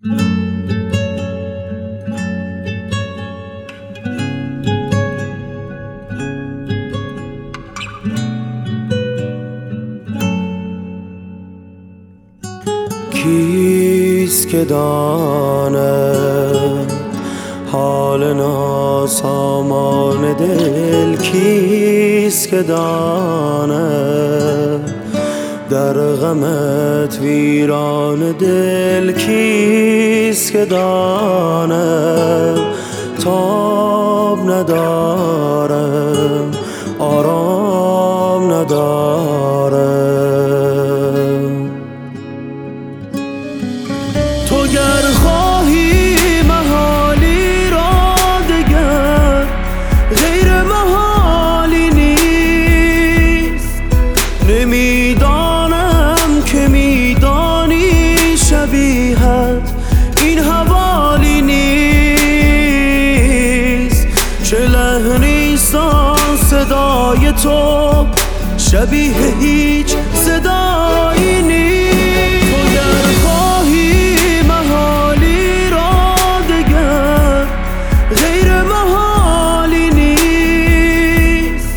کیست که داند حال ناسامان دل؟ کیست که داند در غمت ویران دل؟ کیست که داند تاب ندارم آرام ندارم؟ تو گر خواهی محالی را دگر غیر محالی نیست. نمیدانم که میدانی شبیهت این حوالی نیست. چه لحنیست آن صدای تو شبیه هیچ صدایی نیست. تو گر خواهی محالی را دگر غیر محالی نیست.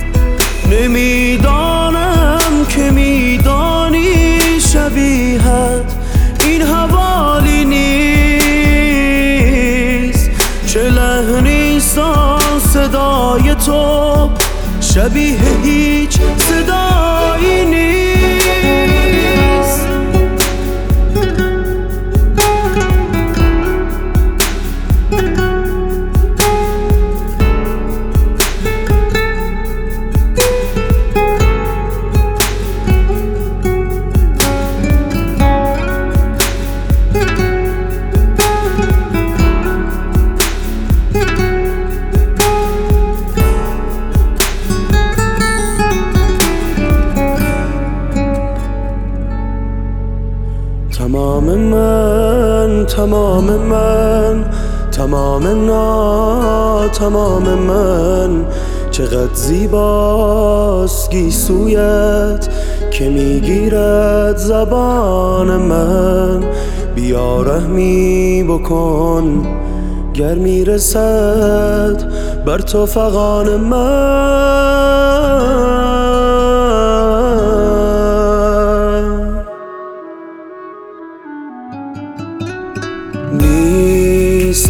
نمیدانم که میدانی شبیهت این حوالی نیست. چه لحنیست آن صدای تو شبیه هیچ صدایی نیست. تمام من، تمام من، تمام تمام من، چقدر زیباست گیسویت که میگیرد زبان من. بیا رحمی بکن گر میرسد بر تو فغان من. نیست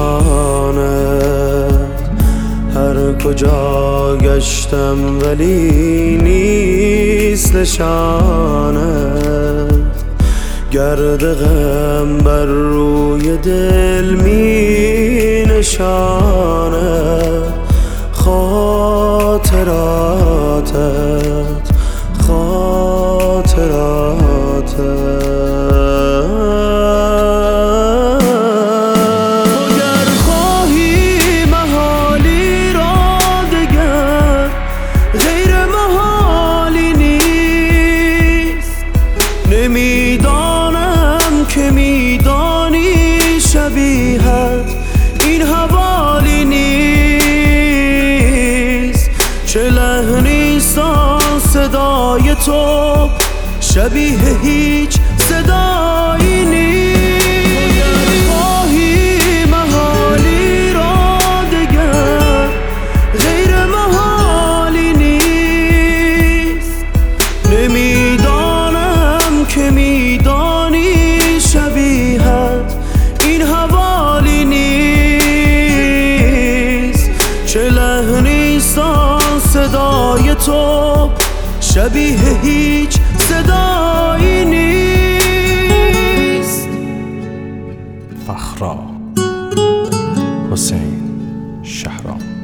نشانت هر کجا گشتم ولی نیست نشانت. گرد غم بر روی دل می نشاند. خاطراتت نمیدانم که میدانی شبیهت این حوالی نیست. چه لحنیست آن صدای تو شبیه هیچ صدایی نیست. چه لحنیست آن صدای تو شبیه هیچ صدایی نیست. فخرا حسین شهرام.